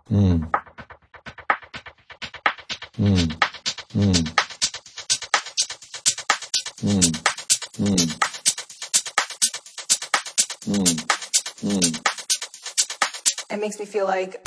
Mm. Mm. Mm. Mm. Mm. Mm. Mm. It makes me feel like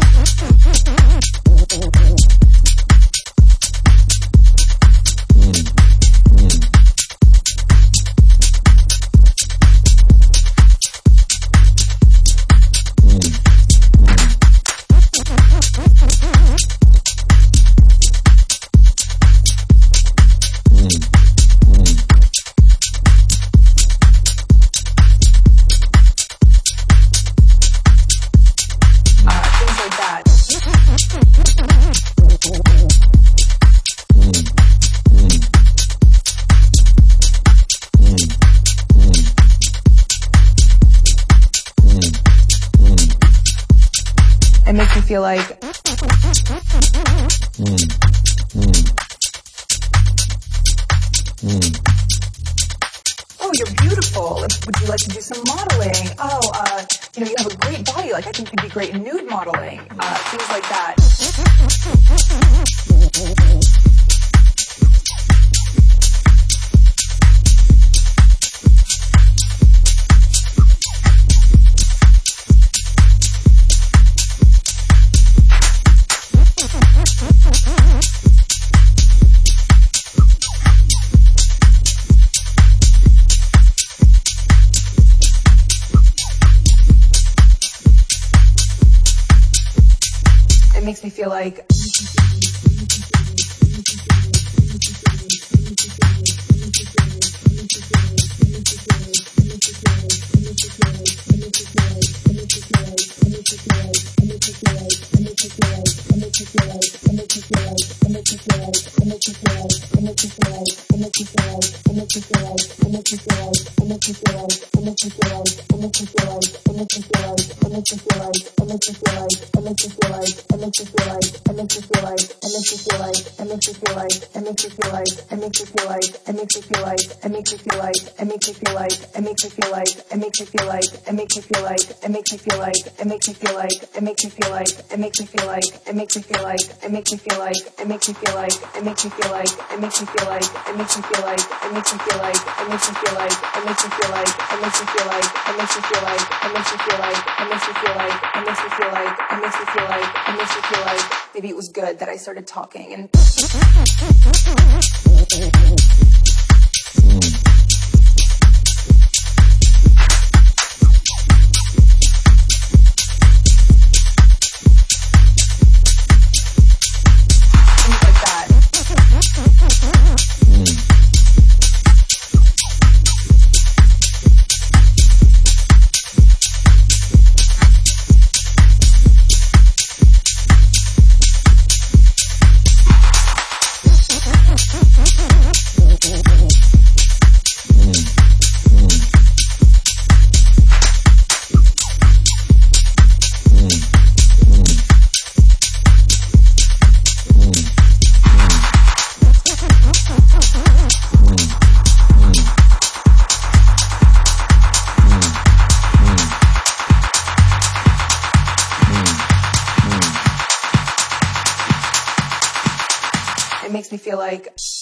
things like that. It makes me feel like oh, you're beautiful. Would you like to do some modeling? Oh, you have a great body. Like, I think you'd be great in nude modeling. Things like that. It makes me feel like maybe it was good that I started talking and things like that. It makes me feel like